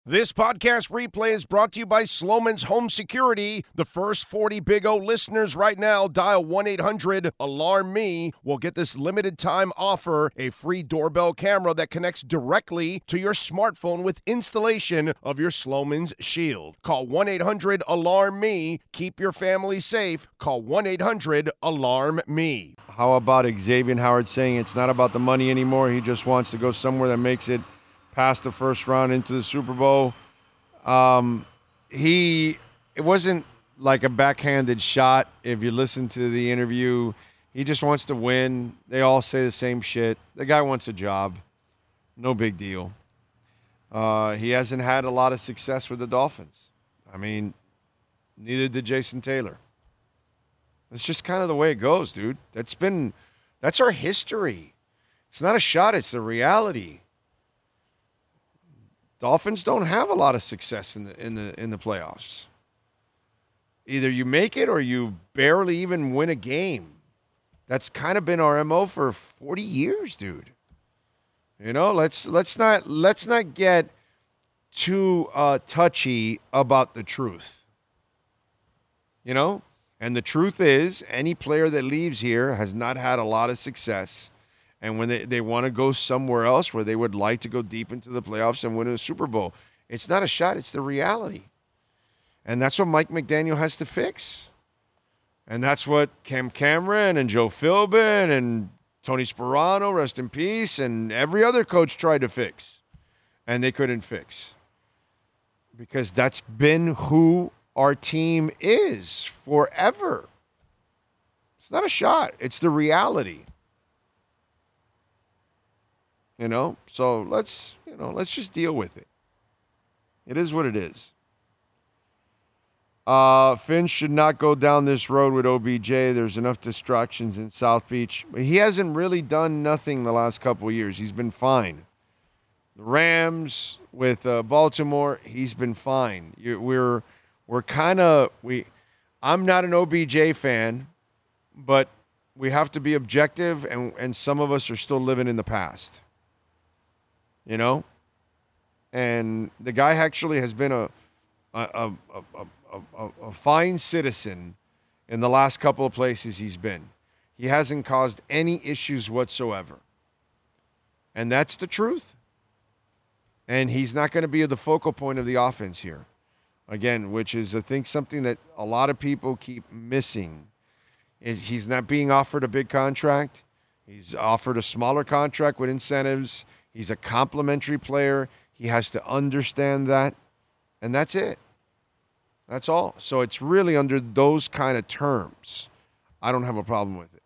This podcast replay is brought to you by Sloman's Home Security. The first 40 Big O listeners right now dial 1-800-ALARM-ME will get this limited time offer, a free doorbell camera that connects directly to your smartphone with installation of your Sloman's Shield. Call 1-800-ALARM-ME. Keep your family safe. Call 1-800-ALARM-ME. How about Xavier Howard saying it's not about the money anymore? He just wants to go somewhere that makes it past the first round into the Super Bowl. It wasn't like a backhanded shot. If you listen to the interview, he just wants to win. They all say the same shit. The guy wants a job. No big deal. He hasn't had a lot of success with the Dolphins. I mean, neither did Jason Taylor. It's just kind of the way it goes, dude. That's our history. It's not a shot, it's the reality. Dolphins don't have a lot of success in the playoffs. Either you make it or you barely even win a game. That's kind of been our MO for 40 years, dude. You know, let's not get too touchy about the truth. You know? And the truth is, any player that leaves here has not had a lot of success. And when they want to go somewhere else where they would like to go deep into the playoffs and win a Super Bowl, it's not a shot, it's the reality. And that's what Mike McDaniel has to fix. And that's what Cam Cameron and Joe Philbin and Tony Sparano, rest in peace, and every other coach tried to fix. And they couldn't fix. Because that's been who our team is forever. It's not a shot, it's the reality. You know, so let's just deal with it. It is what it is. Finn should not go down this road with OBJ. There's enough distractions in South Beach. He hasn't really done nothing the last couple of years. He's been fine. The Rams with Baltimore, he's been fine. I'm not an OBJ fan, but we have to be objective, and some of us are still living in the past. You know, and the guy actually has been a fine citizen in the last couple of places he's been. He hasn't caused any issues whatsoever, and that's the truth. And he's not going to be the focal point of the offense here, again, which is I think something that a lot of people keep missing. He's not being offered a big contract. He's offered a smaller contract with incentives. He's a complimentary player. He has to understand that. And that's it. That's all. So it's really under those kind of terms. I don't have a problem with it.